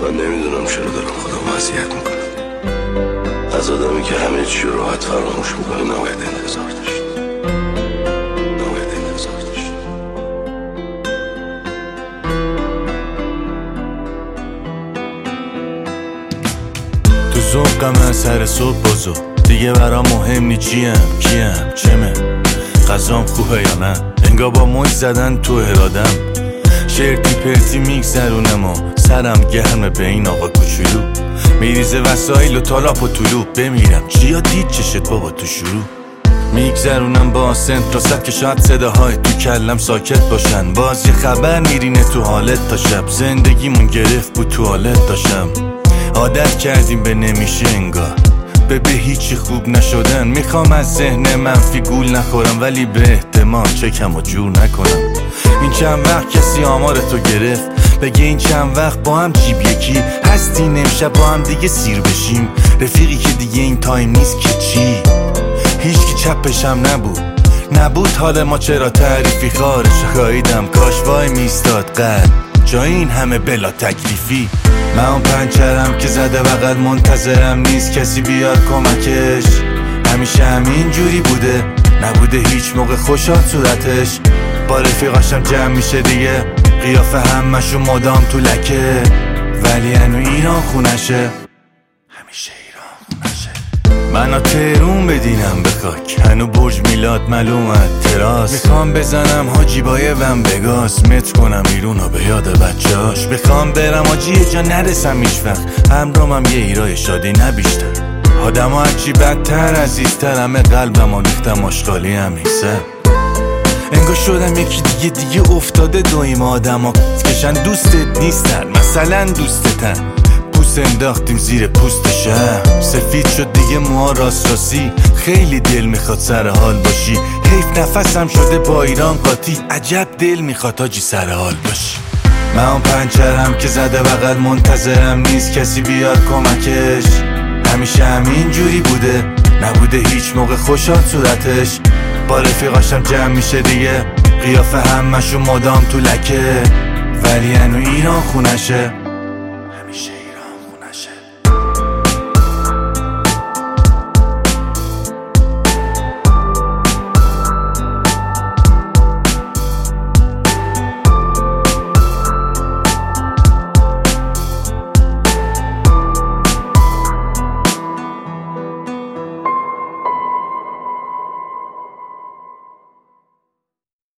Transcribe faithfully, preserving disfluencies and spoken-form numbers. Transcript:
من نمیدونم چرا دارم خودم اذیت میکنم. از آدمی که همه چی رو راحت فراموش میکنه نباید انتظار داشت. نباید انتظار داشت. تو ذوقم از سر صبح بازو دیگه برام مهم نی چیم کیم چمه غذام خوبه یا نه. انگار با مش زدن تو ارادم شرطی پرتی میگذرونم و سرم گرمه به این آقا کوچولو. میریزه وسایل و تالاپ و طلوع بمیرم چیا دید چشت بابا تو شروع. میگذرونم با سنت راست که شاید صداهای تو کلم ساکت باشن. باز یه خبر میرینه تو حالت تا شب زندگیمون گرفت بود توالت داشتم. عادت کردیم به نمیشه انگار به به هیچی خوب نشدن. میخوام از ذهن منفی گول نخورم ولی به احتمال چکم و جور نکنم. این چند وقت کسی آمار تو گرفت بگه این چند وقت با هم جیب یکی هستین امشب با هم دیگه سیر بشیم. رفیقی که دیگه این تایم نیست که چی هیچ کی چپشم نبود نبود حال ما چرا تعریفی خارش خواهیدم کاش وای میستاد قد جای این همه بلا تکلیفی. من اون پنچرم که زده بغل منتظرم نیست کسی بیاد کمکش. همیشه همین جوری بوده نبوده هیچ موقع خوشحال صورتش. با رفیقاشم جمع میشه دیگه قیافه همشون مدام تو لکه ولی هنو ایران خونشه همیشه ایران خونشه. منو تهرون بدینم به خاک هنو برج میلاد معلومت تراس. میخوام بزنم حاجیبای وم بگاس متر کنم ایرونو به یاد بچه هاش. میخوام برم آجی یه جا نرسم ایش وقت همرامم یه ایرای شادی نبیشتر. آدم ها هرچی بدتر عزیزتر همه قلبم ریختم آشغالی هم نیسه. انگار شدم یکی دیگه دیگه افتاده دویم آدم ها کشن دوستت نیستن مثلا دوستتن. پوست انداختیم زیر پوست شهر سفید شد دیگه موها راست راستی. خیلی دل میخواد سر حال باشی حیف نفسم شده با ایران قاطی. عجب دل میخواد آجی سر حال باشی. من اون پنچرم که زده بغل منتظرم نیست کسی بیاد کمکش. همیشه همین جوری بوده نبوده هیچ موقع خوشحال صورتش. با رفیقاشم جمع میشه دیگه قیافه همشون مدام تو لکه ولی هنو ایران خونشه.